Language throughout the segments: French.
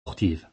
sportive.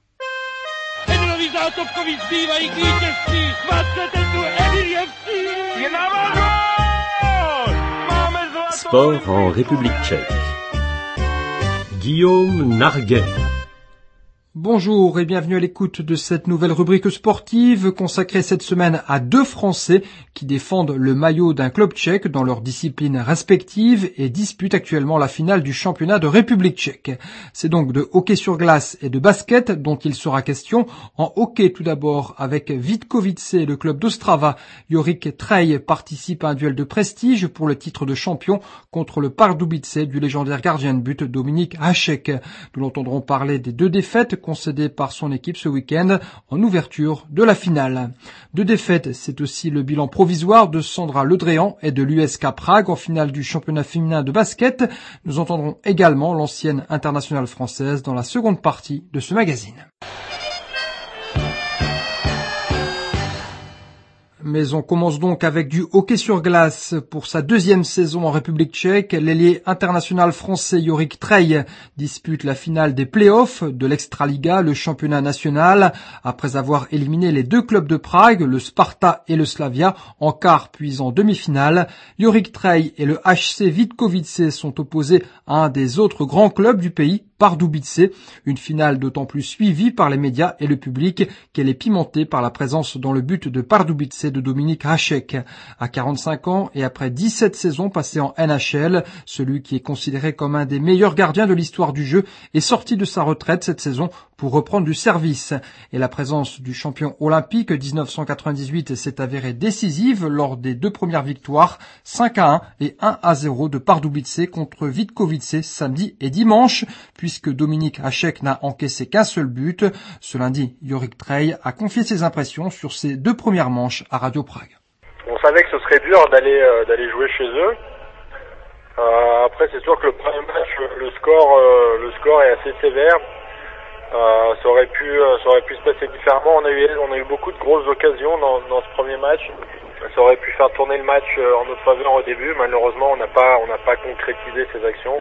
Sport en République tchèque. Guillaume Narguet. Bonjour et bienvenue à l'écoute de cette nouvelle rubrique sportive consacrée cette semaine à deux Français qui défendent le maillot d'un club tchèque dans leurs disciplines respectives et disputent actuellement la finale du championnat de République tchèque. C'est donc de hockey sur glace et de basket dont il sera question. En hockey tout d'abord avec Vítkovice, le club d'Ostrava. Joric Trey participe à un duel de prestige pour le titre de champion contre le Pardubice du légendaire gardien de but Dominik Hašek. Nous l'entendrons parler des deux défaites concédé par son équipe ce week-end en ouverture de la finale. Deux défaites, c'est aussi le bilan provisoire de Sandra Ledréan et de l'USK Prague en finale du championnat féminin de basket. Nous entendrons également l'ancienne internationale française dans la seconde partie de ce magazine. Mais on commence donc avec du hockey sur glace. Pour sa deuxième saison en République tchèque, l'ailier international français Joric Trey dispute la finale des playoffs de l'Extraliga, le championnat national, après avoir éliminé les deux clubs de Prague, le Sparta et le Slavia, en quart puis en demi-finale. Joric Trey et le HC Vítkovice sont opposés à un des autres grands clubs du pays, Pardubice, une finale d'autant plus suivie par les médias et le public qu'elle est pimentée par la présence dans le but de Pardubice de Dominik Hašek. À 45 ans et après 17 saisons passées en NHL, celui qui est considéré comme un des meilleurs gardiens de l'histoire du jeu est sorti de sa retraite cette saison pour reprendre du service. Et la présence du champion olympique 1998 s'est avérée décisive lors des deux premières victoires, 5-1 et 1-0 de Pardubice contre Vítkovice samedi et dimanche, puisque Dominik Hašek n'a encaissé qu'un seul but. Ce lundi, Joric Trey a confié ses impressions sur ses deux premières manches à Radio Prague. On savait que ce serait dur d'aller jouer chez eux. Après, c'est sûr que le premier match, le score est assez sévère. Ça aurait pu se passer différemment. On a eu beaucoup de grosses occasions dans ce premier match. Ça aurait pu faire tourner le match en notre faveur au début. Malheureusement, on n'a pas concrétisé ces actions.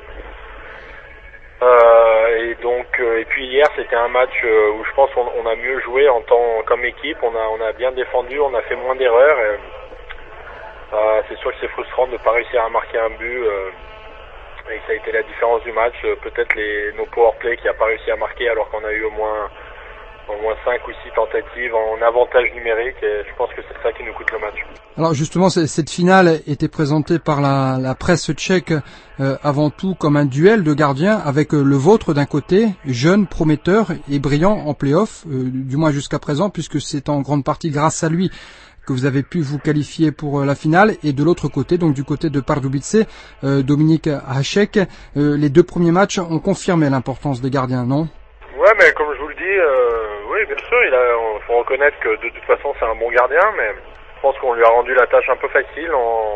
Et puis hier, c'était un match où je pense qu'on a mieux joué comme équipe. On a bien défendu, on a fait moins d'erreurs. C'est sûr que c'est frustrant de ne pas réussir à marquer un but. Et ça a été la différence du match. Peut-être nos powerplay qui n'a pas réussi à marquer alors qu'on a eu au moins 5 ou 6 tentatives en avantage numérique. Et je pense que c'est ça qui nous coûte le match. Alors justement, cette finale était présentée par la presse tchèque avant tout comme un duel de gardiens avec le vôtre d'un côté, jeune, prometteur et brillant en play-off, du moins jusqu'à présent, puisque c'est en grande partie grâce à lui que vous avez pu vous qualifier pour la finale, et de l'autre côté, donc du côté de Pardubice, Dominik Hašek. Les deux premiers matchs ont confirmé l'importance des gardiens, non? Ouais, mais comme je vous le dis, oui, bien sûr, faut reconnaître que de toute façon c'est un bon gardien, mais je pense qu'on lui a rendu la tâche un peu facile.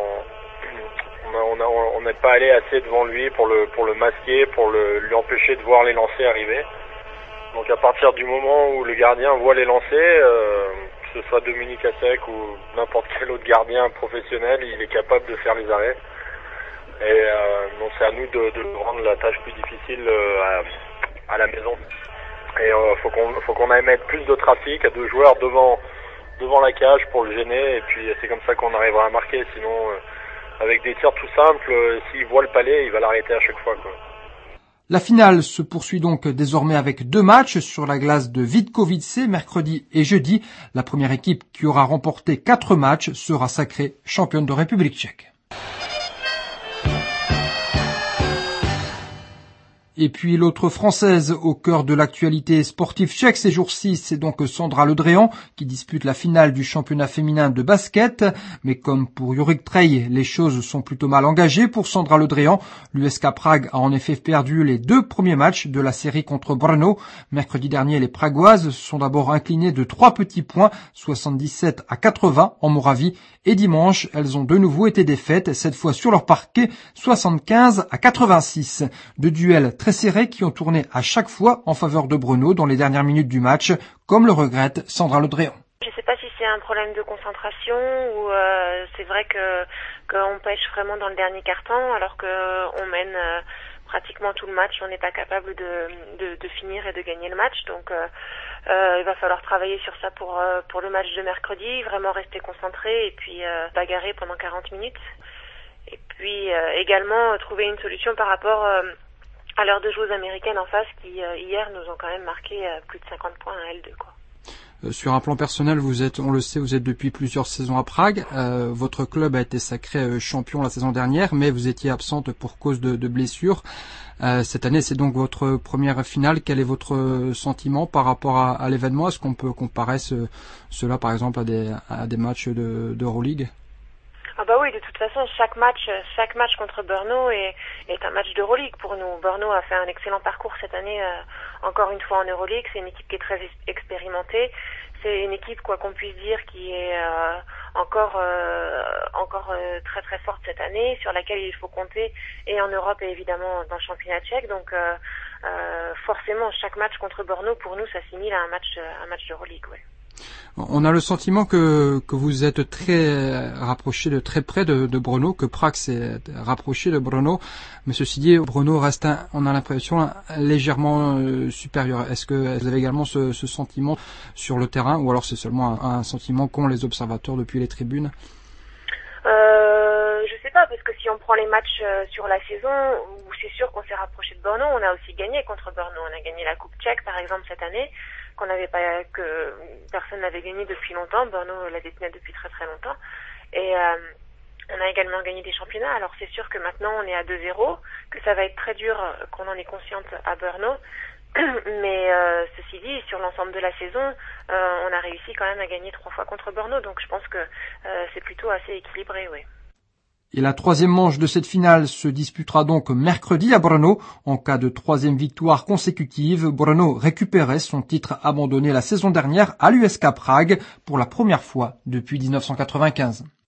On n'est pas allé assez devant lui pour le masquer, pour lui empêcher de voir les lancers arriver. Donc à partir du moment où le gardien voit les lancers, que ce soit Dominik Hašek ou n'importe quel autre gardien professionnel, il est capable de faire les arrêts. Et donc c'est à nous de rendre la tâche plus difficile à la maison. Et faut qu'on aille mettre plus de trafic à deux joueurs devant la cage pour le gêner, et puis c'est comme ça qu'on arrivera à marquer. Sinon, avec des tirs tout simples, s'il voit le palais, il va l'arrêter à chaque fois, quoi. La finale se poursuit donc désormais avec deux matchs sur la glace de Vítkovice mercredi et jeudi. La première équipe qui aura remporté 4 matchs sera sacrée championne de République tchèque. Et puis l'autre française au cœur de l'actualité sportive tchèque ces jours-ci, c'est donc Sandra Ledréan qui dispute la finale du championnat féminin de basket. Mais comme pour Joric Trey, les choses sont plutôt mal engagées pour Sandra Ledréan. L'USK Prague a en effet perdu les 2 premiers matchs de la série contre Brno. Mercredi dernier, les Pragoises sont d'abord inclinées de 3 petits points, 77-80 en Moravie. Et dimanche, elles ont de nouveau été défaites, cette fois sur leur parquet, 75-86. Deux duels très serrés qui ont tourné à chaque fois en faveur de Brno dans les dernières minutes du match, comme le regrette Sandra Ledréan. Je ne sais pas si c'est un problème de concentration ou c'est vrai qu'on pêche vraiment dans le dernier quart-temps alors qu'on mène pratiquement tout le match, on n'est pas capable de finir et de gagner le match. Donc il va falloir travailler sur ça pour le match de mercredi, vraiment rester concentré et puis bagarrer pendant 40 minutes. Et puis également trouver une solution par rapport à leurs 2 joueuses américaines en face qui hier nous ont quand même marqué plus de 50 points à L2 quoi. Sur un plan personnel, vous êtes, on le sait, vous êtes depuis plusieurs saisons à Prague. Votre club a été sacré champion la saison dernière, mais vous étiez absente pour cause de blessures. Cette année, c'est donc votre première finale. Quel est votre sentiment par rapport à l'événement? Est-ce qu'on peut comparer cela, par exemple, à des matchs d'Euroleague? Ah bah oui, de toute façon, chaque match contre Brno est un match d'Euroleague pour nous. Brno a fait un excellent parcours cette année, encore une fois en Euroleague. C'est une équipe qui est très expérimentée. C'est une équipe, quoi qu'on puisse dire, qui est encore très très forte cette année, sur laquelle il faut compter, et en Europe et évidemment dans le championnat tchèque. Donc forcément, chaque match contre Brno, pour nous, s'assimile à un match d'Euroleague, ouais. On a le sentiment que vous êtes très rapproché de très près de Brno, que Prague s'est rapproché de Brno, mais ceci dit, Brno reste, on a l'impression, légèrement supérieur. Est-ce que vous avez également ce sentiment sur le terrain, ou alors c'est seulement un sentiment qu'ont les observateurs depuis les tribunes? Je sais pas, parce que si on prend les matchs sur la saison, où c'est sûr qu'on s'est rapproché de Brno, on a aussi gagné contre Brno. On a gagné la Coupe tchèque, par exemple, cette année, que personne n'avait gagné depuis longtemps. Brno la détenait depuis très très longtemps. Et on a également gagné des championnats. Alors c'est sûr que maintenant on est à 2-0, que ça va être très dur, qu'on en est consciente à Brno. Mais ceci dit, sur l'ensemble de la saison, on a réussi quand même à gagner 3 fois contre Brno. Donc je pense que c'est plutôt assez équilibré, oui. Et la 3e manche de cette finale se disputera donc mercredi à Brno. En cas de 3e victoire consécutive, Brno récupérait son titre abandonné la saison dernière à l'USK Prague pour la première fois depuis 1995.